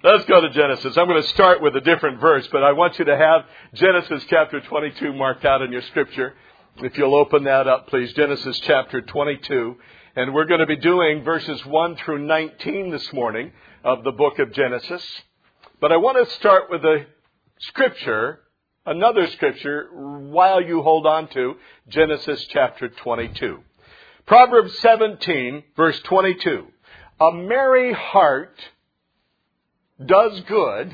Let's go to Genesis. I'm going to start with a different verse, but I want you to have Genesis chapter 22 marked out in your scripture. If you'll open that up, please. Genesis chapter 22. And we're going to be doing verses 1 through 19 this morning of the book of Genesis. But I want to start with a scripture, another scripture, while you hold on to Genesis chapter 22. Proverbs 17, verse 22. A merry heart does good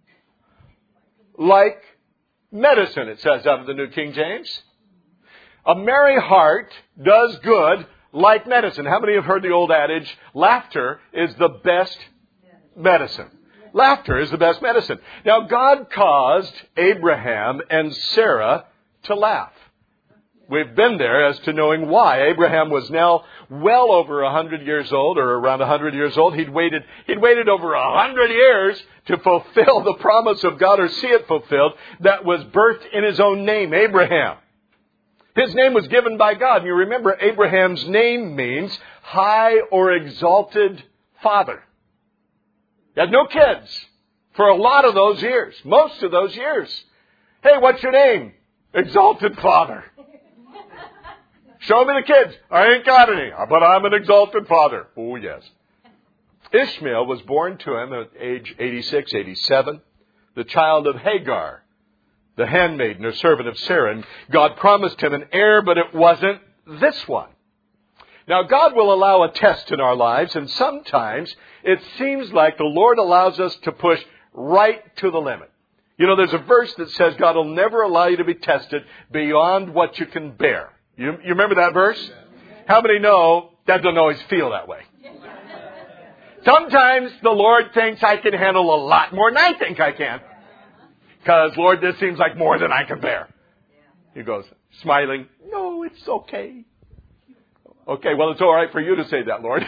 like medicine, it says out of the New King James. A merry heart does good like medicine. How many have heard the old adage, laughter is the best medicine? Laughter is the best medicine. Now, God caused Abraham and Sarah to laugh. We've been there as to knowing why. Abraham was now well over 100 years old, or around 100 years old. He'd waited over 100 years to fulfill the promise of God, or see it fulfilled, that was birthed in his own name, Abraham. His name was given by God. And you remember, Abraham's name means high or exalted father. He had no kids for a lot of those years, most of those years. Hey, what's your name? Exalted father. Show me the kids. I ain't got any, but I'm an exalted father. Oh, yes. Ishmael was born to him at age 86, 87, the child of Hagar, the handmaiden or servant of Sarah. And God promised him an heir, but it wasn't this one. Now, God will allow a test in our lives, and sometimes it seems like the Lord allows us to push right to the limit. You know, there's a verse that says God will never allow you to be tested beyond what you can bear. You remember that verse? How many know that doesn't always feel that way? Sometimes the Lord thinks I can handle a lot more than I think I can. Because, Lord, this seems like more than I can bear. He goes, smiling, no, it's okay. Okay, well, it's all right for you to say that, Lord.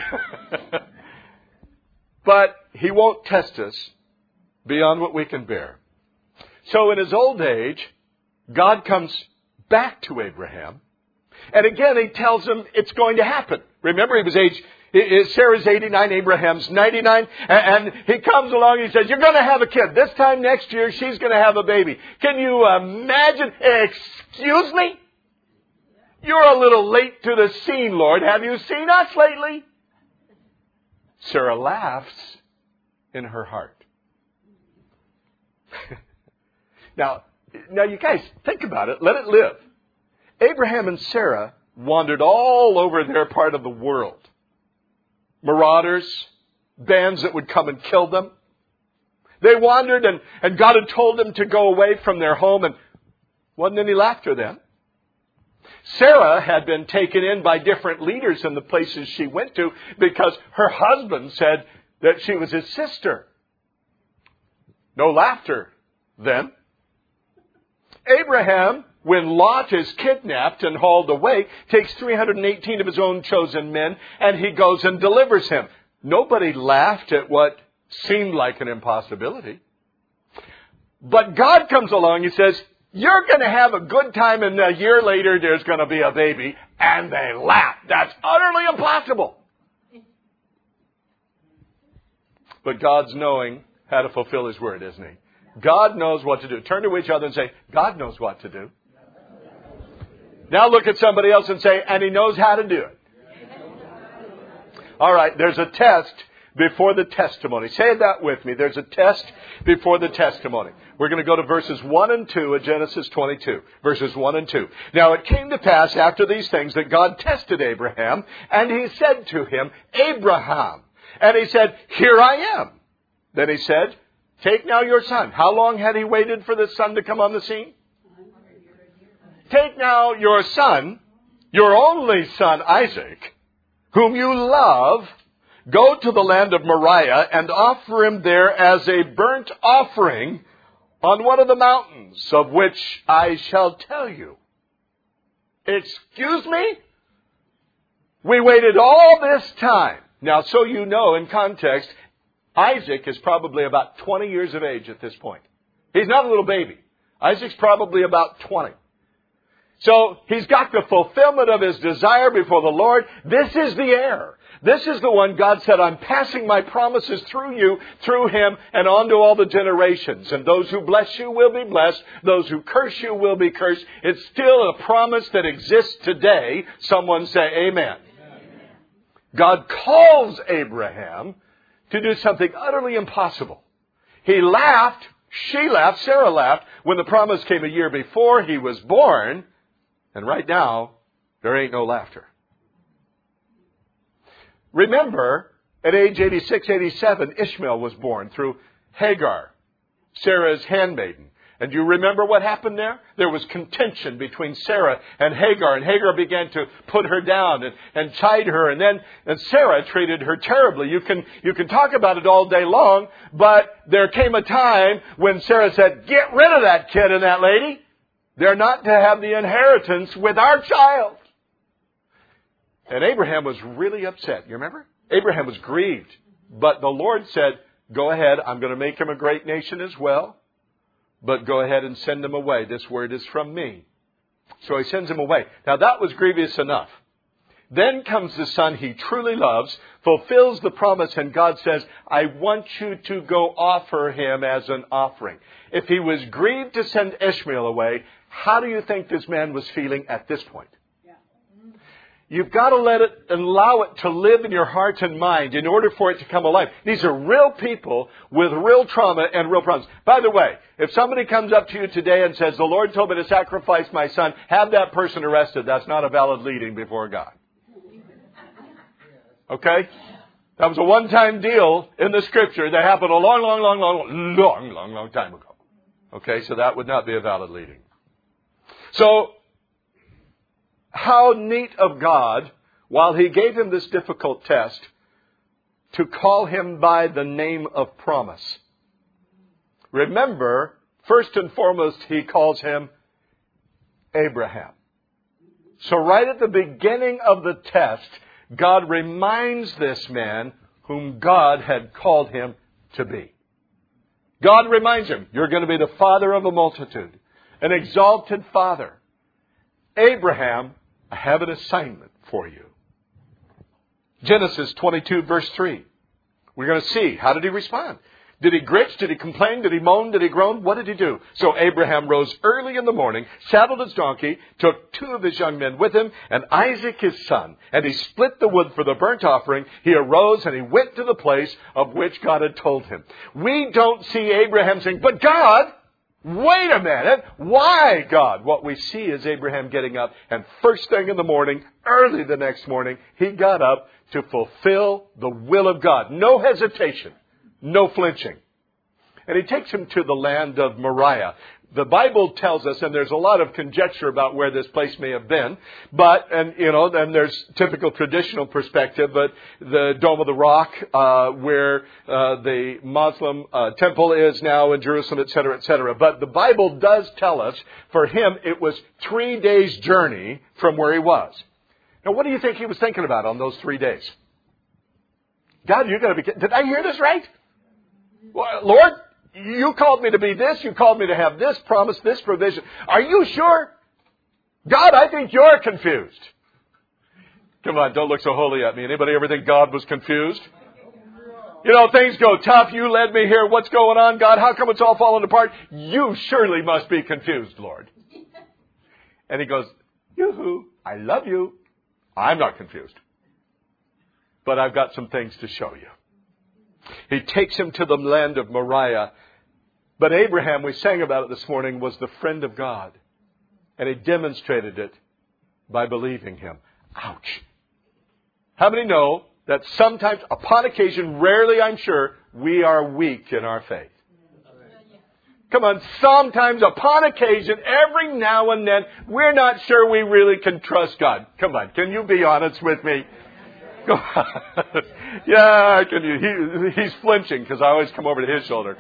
But He won't test us beyond what we can bear. So in his old age, God comes back to Abraham. And again, He tells him it's going to happen. Remember, Sarah's 89, Abraham's 99. And he comes along and he says, you're going to have a kid. This time next year, she's going to have a baby. Can you imagine? Excuse me? You're a little late to the scene, Lord. Have you seen us lately? Sarah laughs in her heart. Now, you guys, think about it. Let it live. Abraham and Sarah wandered all over their part of the world. Marauders, bands that would come and kill them. They wandered and God had told them to go away from their home, and wasn't any laughter then. Sarah had been taken in by different leaders in the places she went to because her husband said that she was his sister. No laughter then. Abraham, when Lot is kidnapped and hauled away, takes 318 of his own chosen men, and he goes and delivers him. Nobody laughed at what seemed like an impossibility. But God comes along and says, you're going to have a good time, and a year later there's going to be a baby. And they laugh. That's utterly impossible. But God's knowing how to fulfill His word, isn't He? God knows what to do. Turn to each other and say, God knows what to do. Now look at somebody else and say, and He knows how to do it. All right, there's a test before the testimony. Say that with me. There's a test before the testimony. We're going to go to verses 1 and 2 of Genesis 22. Verses 1 and 2. Now it came to pass after these things that God tested Abraham, and He said to him, Abraham. And he said, here I am. Then He said, take now your son. How long had he waited for the son to come on the scene? Take now your son, your only son Isaac, whom you love. Go to the land of Moriah and offer him there as a burnt offering on one of the mountains of which I shall tell you. Excuse me? We waited all this time. Now, so you know, in context, Isaac is probably about 20 years of age at this point. He's not a little baby. Isaac's probably about 20. So he's got the fulfillment of his desire before the Lord. This is the heir. This is the one God said, I'm passing my promises through you, through him, and on to all the generations. And those who bless you will be blessed. Those who curse you will be cursed. It's still a promise that exists today. Someone say amen. God calls Abraham to do something utterly impossible. He laughed, she laughed, Sarah laughed when the promise came a year before he was born. And right now, there ain't no laughter. Remember, at age 86, 87, Ishmael was born through Hagar, Sarah's handmaiden. And do you remember what happened there? There was contention between Sarah and Hagar began to put her down and chide her. And Sarah treated her terribly. You can talk about it all day long, but there came a time when Sarah said, get rid of that kid and that lady. They're not to have the inheritance with our child. And Abraham was really upset. You remember? Abraham was grieved. But the Lord said, go ahead. I'm going to make him a great nation as well. But go ahead and send him away. This word is from me. So he sends him away. Now that was grievous enough. Then comes the son he truly loves, fulfills the promise, and God says, I want you to go offer him as an offering. If he was grieved to send Ishmael away, how do you think this man was feeling at this point? You've got to allow it to live in your heart and mind in order for it to come alive. These are real people with real trauma and real problems. By the way, if somebody comes up to you today and says, the Lord told me to sacrifice my son, have that person arrested. That's not a valid leading before God. Okay? That was a one-time deal in the Scripture that happened a long time ago. Okay, so that would not be a valid leading. So, how neat of God, while he gave him this difficult test, to call him by the name of promise. Remember, first and foremost, he calls him Abraham. So right at the beginning of the test, God reminds this man whom God had called him to be. God reminds him, you're going to be the father of a multitude, an exalted father. Abraham, I have an assignment for you. Genesis 22, verse 3. We're going to see, how did he respond? Did he gritch? Did he complain? Did he moan? Did he groan? What did he do? So Abraham rose early in the morning, saddled his donkey, took 2 of his young men with him, and Isaac his son. And he split the wood for the burnt offering. He arose and he went to the place of which God had told him. We don't see Abraham saying, but God, wait a minute. Why, God? What we see is Abraham getting up, and first thing in the morning, early the next morning, he got up to fulfill the will of God. No hesitation. No flinching. And he takes him to the land of Moriah. The Bible tells us, and there's a lot of conjecture about where this place may have been, but, and there's typical traditional perspective, but the Dome of the Rock, where the Muslim temple is now in Jerusalem, etc., etc. But the Bible does tell us, for him, it was 3 days' journey from where he was. Now, what do you think he was thinking about on those 3 days? God, you're going to be, did I hear this right? Lord, you called me to be this. You called me to have this promise, this provision. Are you sure? God, I think you're confused. Come on, don't look so holy at me. Anybody ever think God was confused? Things go tough. You led me here. What's going on, God? How come it's all falling apart? You surely must be confused, Lord. And he goes, yoo-hoo, I love you. I'm not confused. But I've got some things to show you. He takes him to the land of Moriah. But Abraham, we sang about it this morning, was the friend of God. And he demonstrated it by believing him. Ouch. How many know that sometimes, upon occasion, rarely I'm sure, we are weak in our faith? Come on, sometimes, upon occasion, every now and then, we're not sure we really can trust God. Come on, can you be honest with me? Go on. Yeah, he's flinching because I always come over to his shoulder.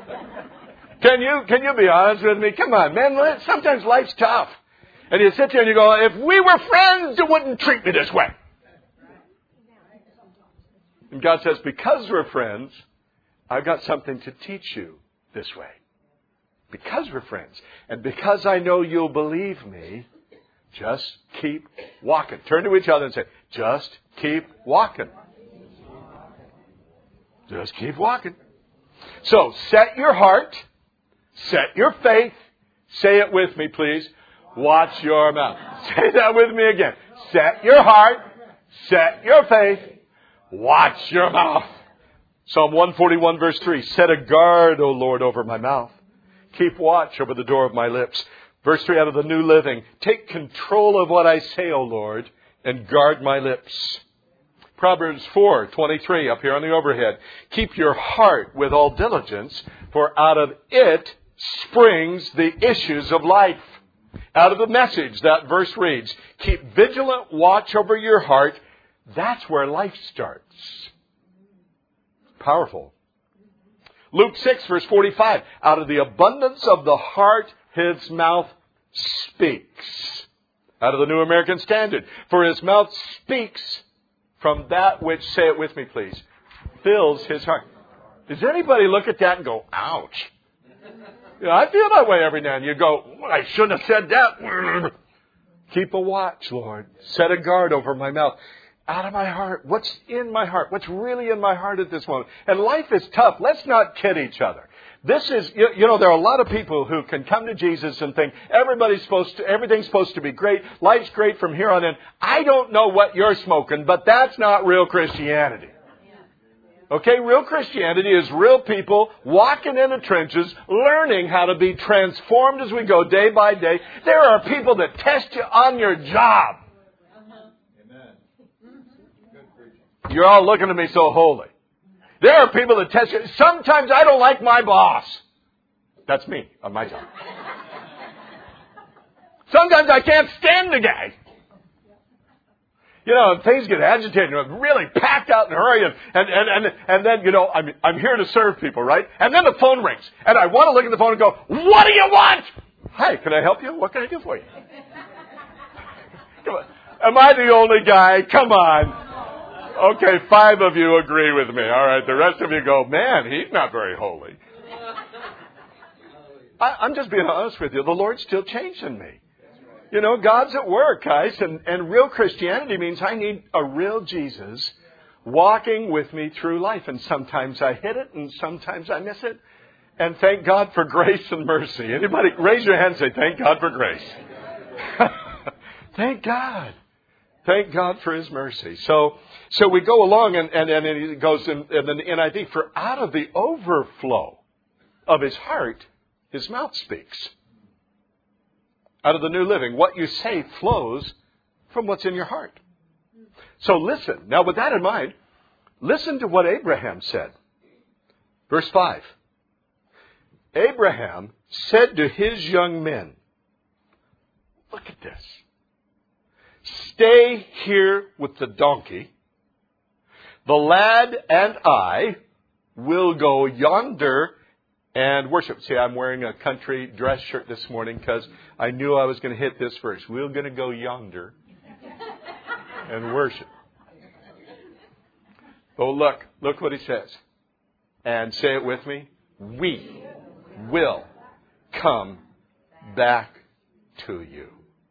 Can you be honest with me? Come on, man. Sometimes life's tough. And you sit there and you go, if we were friends, you wouldn't treat me this way. And God says, because we're friends, I've got something to teach you this way. Because we're friends. And because I know you'll believe me, Just keep walking. Turn to each other and say, just keep walking. Just keep walking. So, set your heart, set your faith. Say it with me, please. Watch your mouth. Say that with me again. Set your heart, set your faith, watch your mouth. Psalm 141 verse 3. Set a guard, O Lord, over my mouth. Keep watch over the door of my lips. Verse 3 out of the New Living. Take control of what I say, O Lord, and guard my lips. Proverbs 4:23 up here on the overhead. Keep your heart with all diligence, for out of it springs the issues of life. Out of the Message, that verse reads, keep vigilant watch over your heart. That's where life starts. Powerful. Luke 6 verse 45. Out of the abundance of the heart, his mouth speaks. Out of the New American Standard. For his mouth speaks from that which, say it with me please, fills his heart. Does anybody look at that and go, ouch? You know, I feel that way every now and then. You go, I shouldn't have said that. Keep a watch, Lord. Set a guard over my mouth. Out of my heart. What's in my heart? What's really in my heart at this moment? And life is tough. Let's not kid each other. This is, you know, there are a lot of people who can come to Jesus and think everything's supposed to be great. Life's great from here on in. I don't know what you're smoking, but that's not real Christianity. Okay, real Christianity is real people walking in the trenches, learning how to be transformed as we go day by day. There are people that test you on your job. You're all looking at me so holy. There are people that test you. Sometimes I don't like my boss. That's me on my job. Sometimes I can't stand the guy. You know, things get agitated, really packed out in a hurry, and then, you know, I'm here to serve people, right? And then the phone rings, and I want to look at the phone and go, what do you want? Hi, can I help you? What can I do for you? Come on. Am I the only guy? Come on. Okay, 5 of you agree with me. All right, the rest of you go, man, he's not very holy. I'm just being honest with you. The Lord's still changing me. You know, God's at work, guys, and real Christianity means I need a real Jesus walking with me through life. And sometimes I hit it, and sometimes I miss it. And thank God for grace and mercy. Anybody raise your hand and say, thank God for grace. Thank God. Thank God for His mercy. So we go along, and it goes in the NIV, for out of the overflow of his heart, his mouth speaks. Out of the New Living, what you say flows from what's in your heart. So listen. Now with that in mind, listen to what Abraham said. Verse 5. Abraham said to his young men, look at this. Stay here with the donkey. The lad and I will go yonder and worship. See, I'm wearing a country dress shirt this morning because I knew I was going to hit this verse. We're going to go yonder and worship. Oh, look what he says. And say it with me. We will come back to you.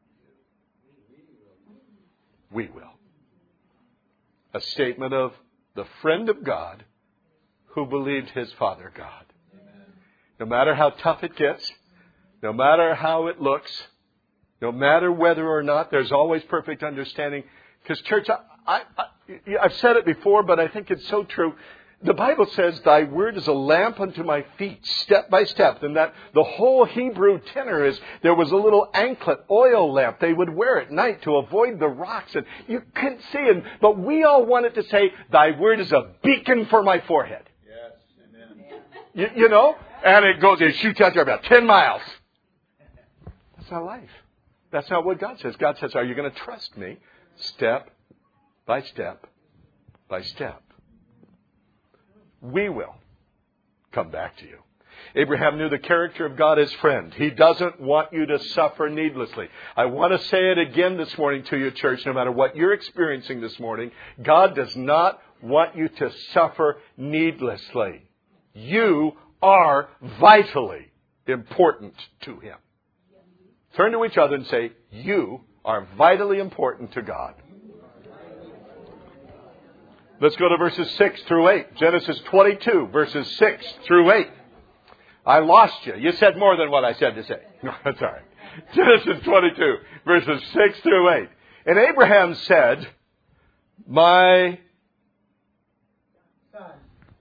We will. A statement of the friend of God who believed his Father God. No matter how tough it gets, no matter how it looks, no matter whether or not there's always perfect understanding. Because church, I've said it before, but I think it's so true. The Bible says, thy word is a lamp unto my feet, step by step. And that the whole Hebrew tenor is, there was a little anklet oil lamp they would wear at night to avoid the rocks. And you couldn't see it. But we all wanted to say, thy word is a beacon for my forehead. Yes, amen. You know? And it shoots out there about 10 miles. That's not life. That's not what God says. God says, are you going to trust me step by step by step? We will come back to you. Abraham knew the character of God as friend. He doesn't want you to suffer needlessly. I want to say it again this morning to you, church, no matter what you're experiencing this morning, God does not want you to suffer needlessly. You are vitally important to Him. Turn to each other and say, you are vitally important to God. Let's go to verses 6 through 8. Genesis 22, verses 6 through 8. I lost you. You said more than what I said to say. No, that's all right. Genesis 22, verses 6 through 8. And Abraham said, my son.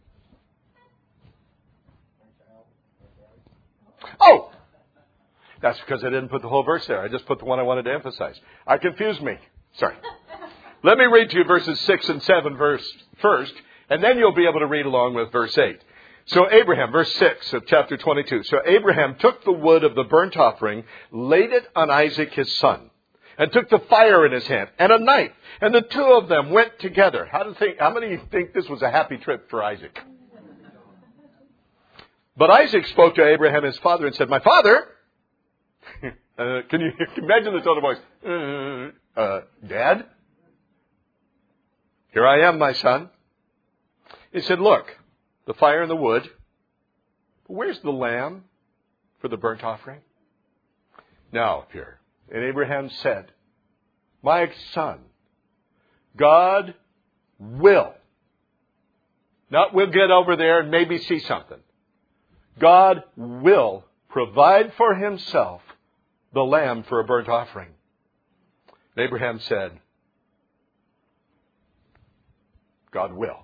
Oh! That's because I didn't put the whole verse there. I just put the one I wanted to emphasize. I confused me. Sorry. Let me read to you verses 6 and 7 first, and then you'll be able to read along with verse 8. So Abraham, verse 6 of chapter 22. So Abraham took the wood of the burnt offering, laid it on Isaac his son, and took the fire in his hand, and a knife. And the two of them went together. How many think this was a happy trip for Isaac? But Isaac spoke to Abraham his father and said, my father... can you imagine the tone of voice? Dad? Here I am, my son. He said, look, the fire and the wood. Where's the lamb for the burnt offering? Now, here. And Abraham said, my son, God will. Not we'll get over there and maybe see something. God will provide for himself the lamb for a burnt offering. And Abraham said, God will.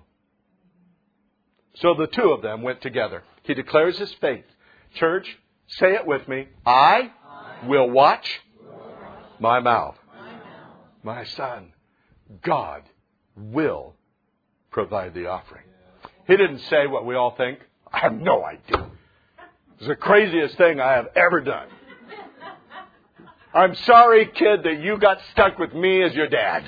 So the two of them went together. He declares his faith. Church, say it with me. I will watch my mouth. My son, God will provide the offering. He didn't say what we all think. I have no idea. It's the craziest thing I have ever done. I'm sorry, kid, that you got stuck with me as your dad.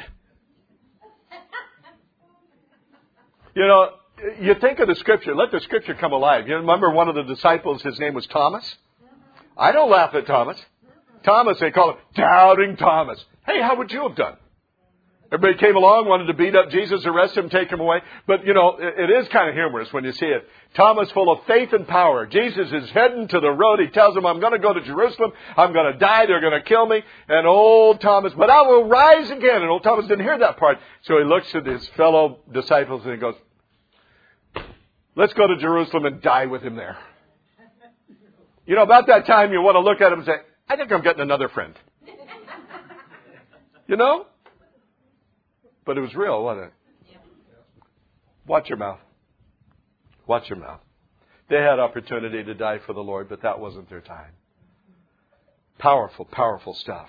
You know, you think of the Scripture. Let the Scripture come alive. You remember one of the disciples, his name was Thomas? I don't laugh at Thomas. Thomas, they call him Doubting Thomas. Hey, how would you have done? Everybody came along, wanted to beat up Jesus, arrest him, take him away. But, you know, it is kind of humorous when you see it. Thomas, full of faith and power. Jesus is heading to the road. He tells him, I'm going to go to Jerusalem. I'm going to die. They're going to kill me. And old Thomas, but I will rise again. And old Thomas didn't hear that part. So he looks at his fellow disciples and he goes, let's go to Jerusalem and die with him there. You know, about that time you want to look at him and say, I think I'm getting another friend. You know? But it was real, wasn't it? Watch your mouth. Watch your mouth. They had opportunity to die for the Lord, but that wasn't their time. Powerful, powerful stuff.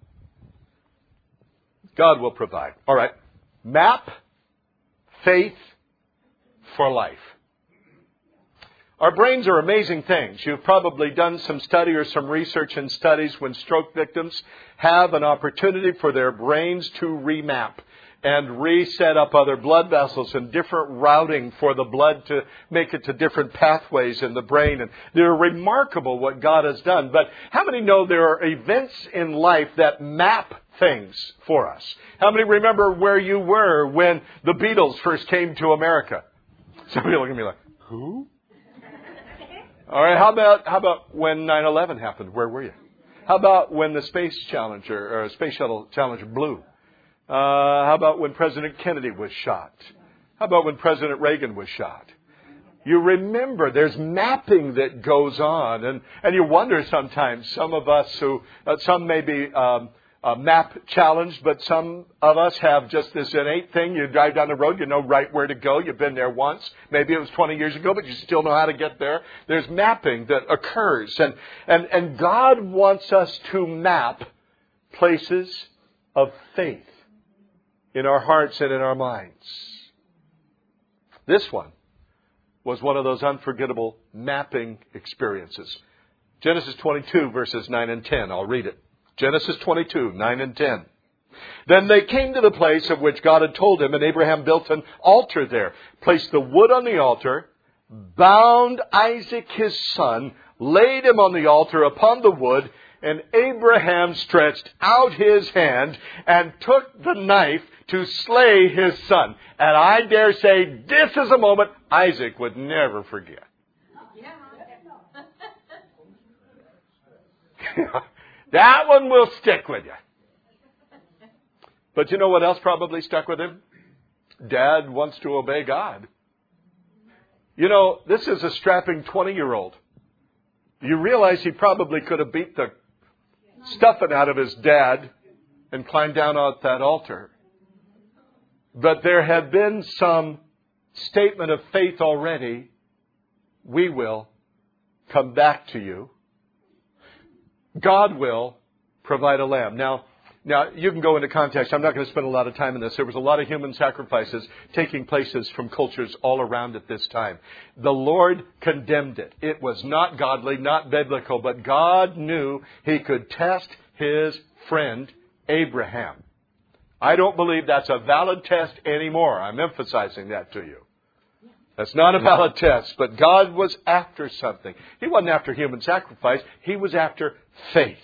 God will provide. All right. Map faith for life. Our brains are amazing things. You've probably done some study or some research and studies when stroke victims have an opportunity for their brains to remap and reset up other blood vessels and different routing for the blood to make it to different pathways in the brain. And they're remarkable what God has done. But how many know there are events in life that map things for us? How many remember where you were when the Beatles first came to America? Somebody look at me like, who? All right, how about when 9/11 happened? Where were you? How about when the Space Shuttle Challenger blew? How about when President Kennedy was shot? How about when President Reagan was shot? You remember there's mapping that goes on, and you wonder sometimes, some of us who, some may be map challenged, but some of us have just this innate thing. You drive down the road, you know right where to go. You've been there once. Maybe it was 20 years ago, but you still know how to get there. There's mapping that occurs, and God wants us to map places of faith in our hearts and in our minds. This one was one of those unforgettable mapping experiences. Genesis 22, verses 9 and 10. I'll read it. Genesis 22, 9 and 10. Then they came to the place of which God had told him, and Abraham built an altar there, placed the wood on the altar, bound Isaac his son, laid him on the altar upon the wood, and Abraham stretched out his hand and took the knife to slay his son. And I dare say this is a moment Isaac would never forget. That one will stick with you. But you know what else probably stuck with him? Dad wants to obey God. You know, this is a strapping 20-year-old. You realize he probably could have beat the stuffing out of his dad and climbed down at that altar. But there had been some statement of faith already. We will come back to you. God will provide a lamb. Now, you can go into context. I'm not going to spend a lot of time on this. There was a lot of human sacrifices taking places from cultures all around at this time. The Lord condemned it. It was not godly, not biblical, but God knew He could test His friend Abraham. I don't believe that's a valid test anymore. I'm emphasizing that to you. That's not a valid test, but God was after something. He wasn't after human sacrifice. He was after faith.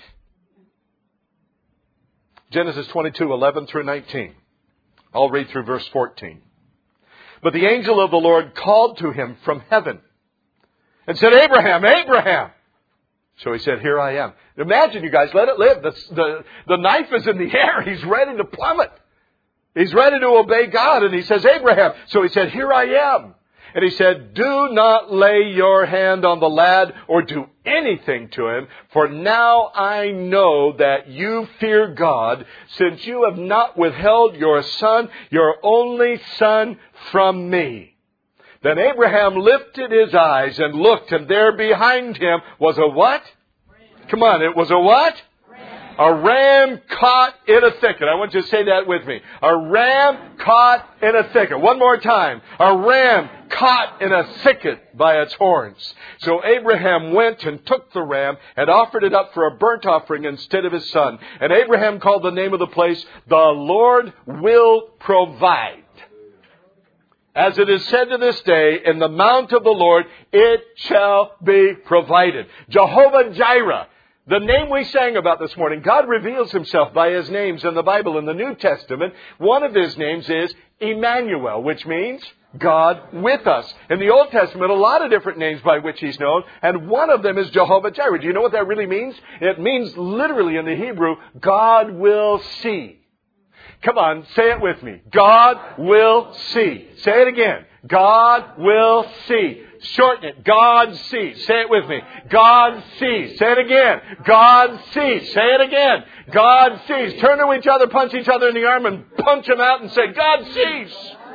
Genesis 22:11 through 19. I'll read through verse 14. But the angel of the Lord called to him from heaven and said, Abraham, Abraham. So he said, here I am. Imagine, you guys, let it live. The knife is in the air. He's ready to plummet. He's ready to obey God. And he says, Abraham. So he said, here I am. And he said, do not lay your hand on the lad or do anything to him, for now I know that you fear God, since you have not withheld your son, your only son, from me. Then Abraham lifted his eyes and looked, and there behind him was a what? Ram. Come on, it was a what? Ram. A ram caught in a thicket. I want you to say that with me. A ram caught in a thicket. One more time. A ram caught in a thicket by its horns. So Abraham went and took the ram and offered it up for a burnt offering instead of his son. And Abraham called the name of the place, the Lord will provide. As it is said to this day, in the mount of the Lord it shall be provided. Jehovah Jireh. The name we sang about this morning, God reveals Himself by His names in the Bible. In the New Testament, one of His names is Emmanuel, which means God with us. In the Old Testament, a lot of different names by which He's known, and one of them is Jehovah Jireh. Do you know what that really means? It means literally in the Hebrew, God will see. Come on, say it with me. God will see. Say it again. God will see. Shorten it. God sees. Say it with me. God sees. Say it again. God sees. Say it again. God sees. Turn to each other, punch each other in the arm, and punch them out and say, God sees.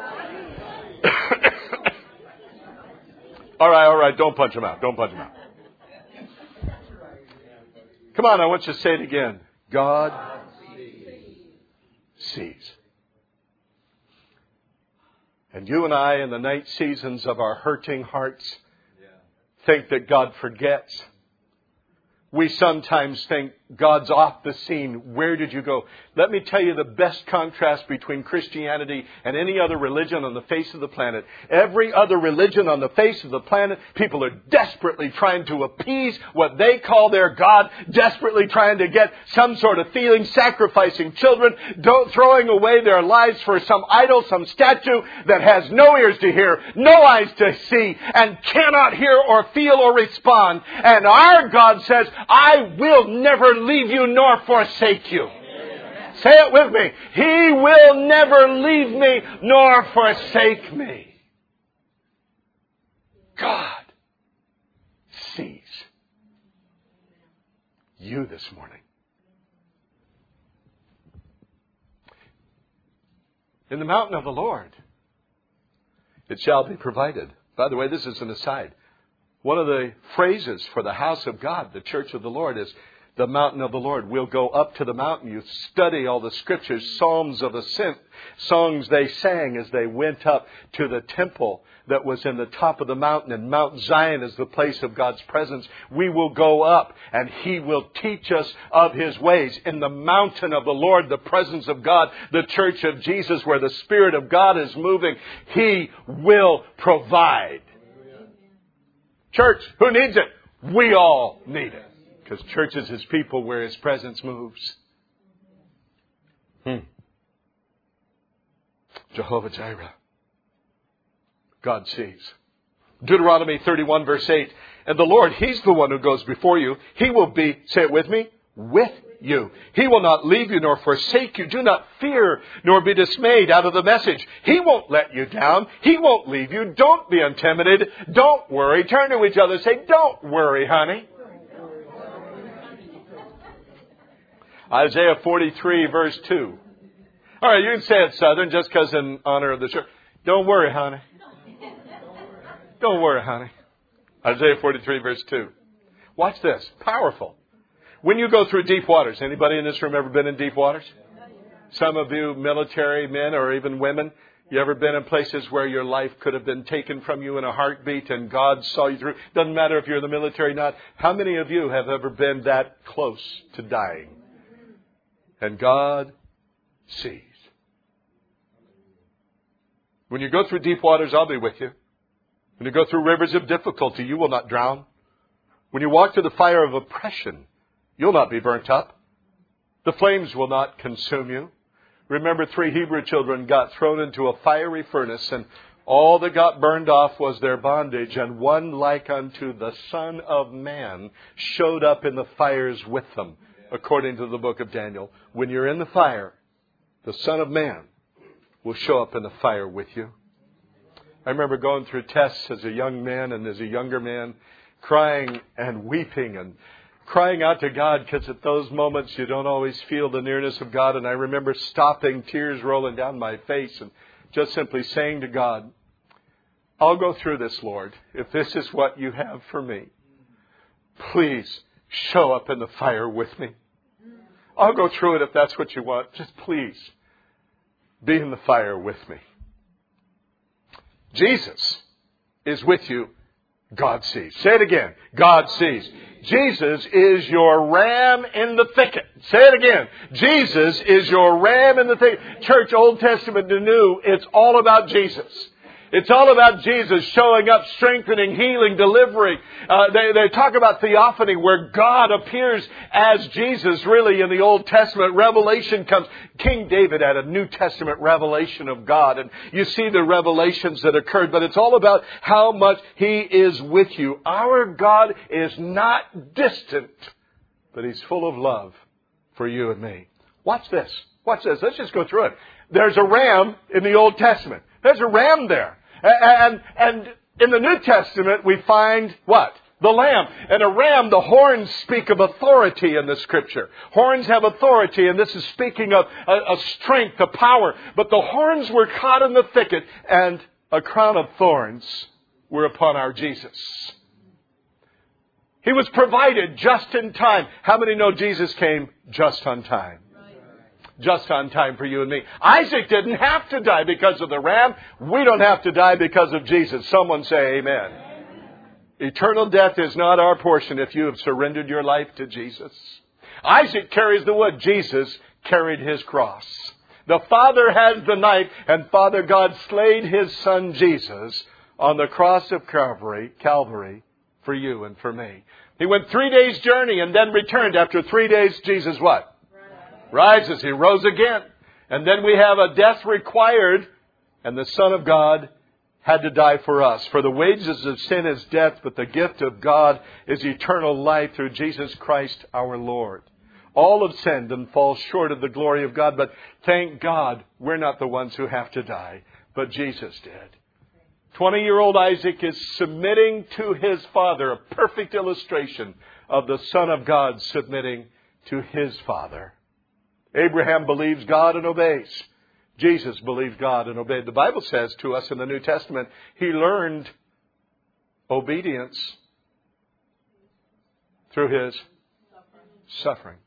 All right. Don't punch them out. Don't punch them out. Come on, I want you to say it again. God sees. And you and I, in the night seasons of our hurting hearts, think that God forgets. We sometimes think God's off the scene. Where did you go? Let me tell you the best contrast between Christianity and any other religion on the face of the planet. Every other religion on the face of the planet, people are desperately trying to appease what they call their God, desperately trying to get some sort of feeling, sacrificing children, throwing away their lives for some idol, some statue that has no ears to hear, no eyes to see, and cannot hear or feel or respond. And our God says, I will never leave you nor forsake you. Amen. Say it with me. He will never leave me nor forsake me. God sees you this morning. In the mountain of the Lord, it shall be provided. By the way, this is an aside. One of the phrases for the house of God, the church of the Lord, is the mountain of the Lord. We'll go up to the mountain. You study all the scriptures, psalms of ascent, songs they sang as they went up to the temple that was in the top of the mountain. And Mount Zion is the place of God's presence. We will go up and He will teach us of His ways. In the mountain of the Lord, the presence of God, the church of Jesus, where the Spirit of God is moving, He will provide. Church, who needs it? We all need it. Because church is His people where His presence moves. Jehovah Jireh. God sees. Deuteronomy 31 verse 8. And the Lord, He's the one who goes before you. He will be, say it with me, with you. He will not leave you nor forsake you. Do not fear nor be dismayed out of the message. He won't let you down. He won't leave you. Don't be intimidated. Don't worry. Turn to each other and say, don't worry, honey. Isaiah 43, verse 2. All right, you can say it Southern just because in honor of the church. Don't worry, honey. Don't worry, honey. Isaiah 43, verse 2. Watch this. Powerful. When you go through deep waters, anybody in this room ever been in deep waters? Some of you military men or even women, you ever been in places where your life could have been taken from you in a heartbeat and God saw you through? Doesn't matter if you're in the military or not. How many of you have ever been that close to dying? And God sees. When you go through deep waters, I'll be with you. When you go through rivers of difficulty, you will not drown. When you walk through the fire of oppression, you'll not be burnt up. The flames will not consume you. Remember, 3 Hebrew children got thrown into a fiery furnace, and all that got burned off was their bondage, and one like unto the Son of Man showed up in the fires with them, according to the book of Daniel. When you're in the fire, the Son of Man will show up in the fire with you. I remember going through tests as a young man and as a younger man, crying and weeping and crying out to God, because at those moments you don't always feel the nearness of God. And I remember stopping, tears rolling down my face, and just simply saying to God, I'll go through this, Lord, if this is what you have for me. Please show up in the fire with me. I'll go through it if that's what you want. Just please be in the fire with me. Jesus is with you. God sees. Say it again. God sees. Jesus is your ram in the thicket. Say it again. Jesus is your ram in the thicket. Church, Old Testament to New, it's all about Jesus. It's all about Jesus showing up, strengthening, healing, delivering. They talk about theophany, where God appears as Jesus really in the Old Testament. Revelation comes. King David had a New Testament revelation of God. And you see the revelations that occurred. But it's all about how much He is with you. Our God is not distant, but He's full of love for you and me. Watch this. Watch this. Let's just go through it. There's a ram in the Old Testament. There's a ram there. And in the New Testament, we find what? The lamb. And a ram, the horns speak of authority in the Scripture. Horns have authority, and this is speaking of a strength, a power. But the horns were caught in the thicket, and a crown of thorns were upon our Jesus. He was provided just in time. How many know Jesus came just on time? Just on time for you and me. Isaac didn't have to die because of the ram. We don't have to die because of Jesus. Someone say amen. Eternal death is not our portion if you have surrendered your life to Jesus. Isaac carries the wood. Jesus carried His cross. The Father has the knife, and Father God slayed His Son Jesus on the cross of Calvary for you and for me. He went 3 days' journey and then returned. After 3 days, Jesus what? Rises. He rose again. And then we have a death required, and the Son of God had to die for us. For the wages of sin is death, but the gift of God is eternal life through Jesus Christ our Lord. All have sinned and fall short of the glory of God, but thank God we're not the ones who have to die, but Jesus did. 20-year-old Isaac is submitting to his father, a perfect illustration of the Son of God submitting to His Father. Abraham believes God and obeys. Jesus believed God and obeyed. The Bible says to us in the New Testament, he learned obedience through his suffering.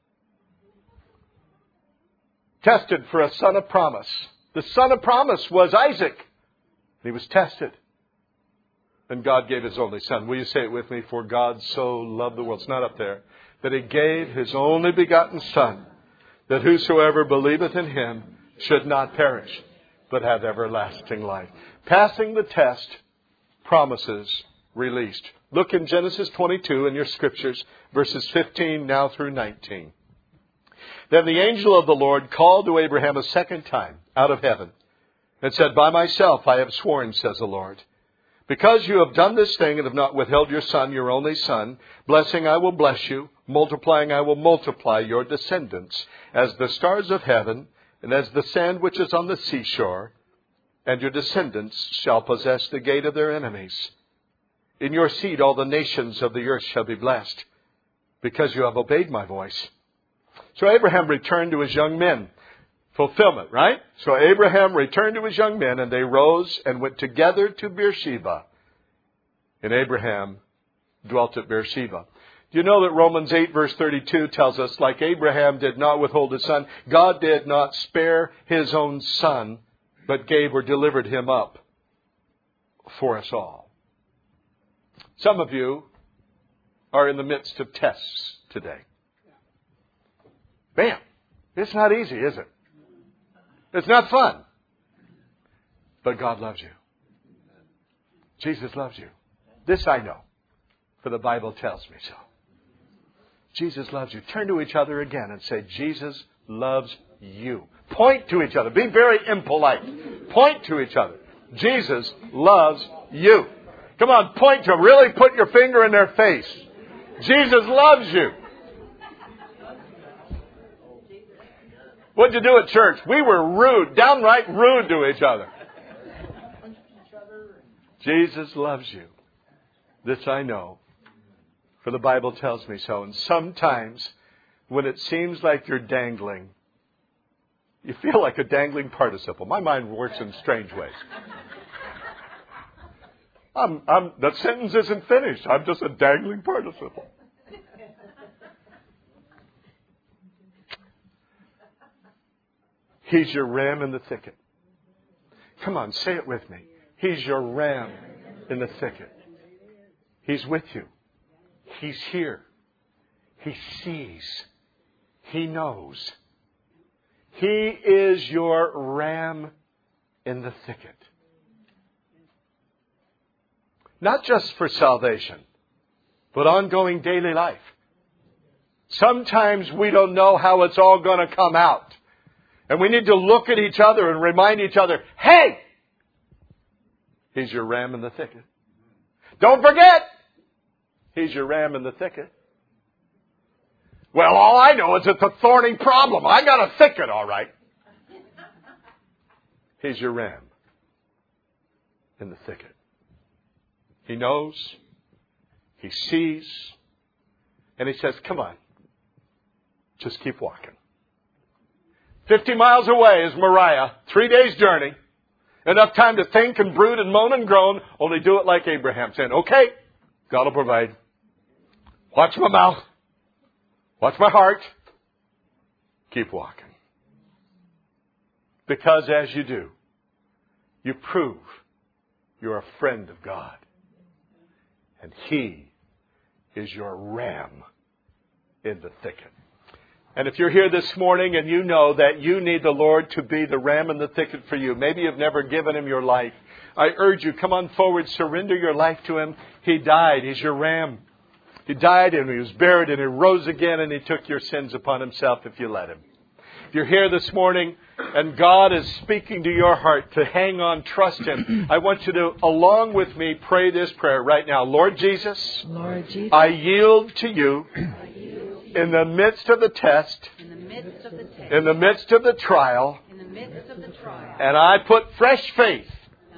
Tested for a son of promise. The son of promise was Isaac. He was tested. And God gave His only Son. Will you say it with me? For God so loved the world. It's not up there. That He gave His only begotten Son, that whosoever believeth in Him should not perish, but have everlasting life. Passing the test, promises released. Look in Genesis 22 in your scriptures, verses 15 now through 19. Then the angel of the Lord called to Abraham a second time out of heaven and said, By myself I have sworn, says the Lord, Because you have done this thing and have not withheld your son, your only son, blessing I will bless you, multiplying I will multiply your descendants as the stars of heaven and as the sand which is on the seashore, and your descendants shall possess the gate of their enemies. In your seed all the nations of the earth shall be blessed, because you have obeyed my voice. So Abraham returned to his young men. Fulfillment, right? So Abraham returned to his young men, and they rose and went together to Beersheba. And Abraham dwelt at Beersheba. Do you know that Romans 8 verse 32 tells us, like Abraham did not withhold his son, God did not spare his own son, but gave or delivered him up for us all. Some of you are in the midst of tests today. Bam! It's not easy, is it? It's not fun. But God loves you. Jesus loves you. This I know, for the Bible tells me so. Jesus loves you. Turn to each other again and say, Jesus loves you. Point to each other. Be very impolite. Point to each other. Jesus loves you. Come on, point to them. Really put your finger in their face. Jesus loves you. What'd you do at church? We were rude, downright rude to each other. Jesus loves you. This I know, for the Bible tells me so. And sometimes, when it seems like you're dangling, you feel like a dangling participle. My mind works in strange ways. That sentence isn't finished. I'm just a dangling participle. He's your ram in the thicket. Come on, say it with me. He's your ram in the thicket. He's with you. He's here. He sees. He knows. He is your ram in the thicket. Not just for salvation, but ongoing daily life. Sometimes we don't know how it's all going to come out. And we need to look at each other and remind each other, hey, he's your ram in the thicket. Don't forget, he's your ram in the thicket. Well, all I know is it's a thorny problem. I got a thicket, all right. He's your ram in the thicket. He knows, he sees, and he says, come on, just keep walking. 50 miles away is Moriah, 3 days' journey. Enough time to think and brood and moan and groan. Only do it like Abraham, saying, okay, God will provide. Watch my mouth. Watch my heart. Keep walking. Because as you do, you prove you're a friend of God. And He is your ram in the thicket. And if you're here this morning and you know that you need the Lord to be the ram in the thicket for you, maybe you've never given Him your life, I urge you, come on forward, surrender your life to Him. He died. He's your ram. He died and He was buried and He rose again and He took your sins upon Himself if you let Him. If you're here this morning and God is speaking to your heart to hang on, trust Him, I want you to, along with me, pray this prayer right now. Lord Jesus, I yield to you in the midst of the test, in the midst of the trial, and I put fresh faith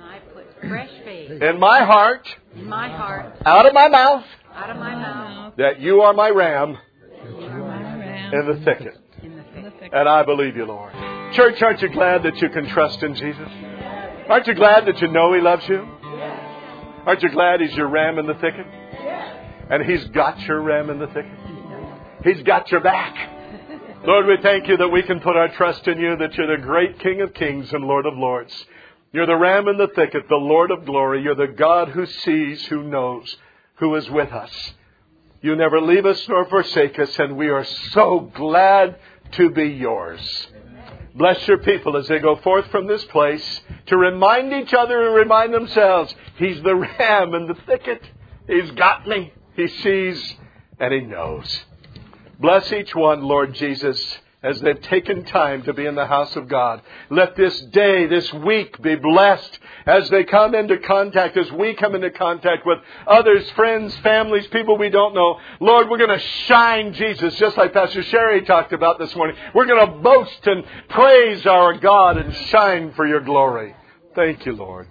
in my heart, out of my mouth, that you are my ram in the thicket. And I believe you, Lord. Church, aren't you glad that you can trust in Jesus? Aren't you glad that you know He loves you? Aren't you glad He's your ram in the thicket? And He's got your ram in the thicket. He's got your back. Lord, we thank you that we can put our trust in you, that you're the great King of kings and Lord of lords. You're the ram in the thicket, the Lord of glory. You're the God who sees, who knows, who is with us. You never leave us nor forsake us, and we are so glad to be yours. Bless your people as they go forth from this place to remind each other and remind themselves, He's the ram in the thicket. He's got me. He sees and He knows. Bless each one, Lord Jesus, as they've taken time to be in the house of God. Let this day, this week be blessed as they come into contact, as we come into contact with others, friends, families, people we don't know. Lord, we're going to shine Jesus, just like Pastor Sherry talked about this morning. We're going to boast and praise our God and shine for your glory. Thank you, Lord.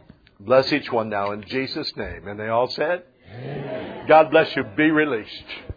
Bless each one now in Jesus' name. And they all said, Amen. God bless you. Be released.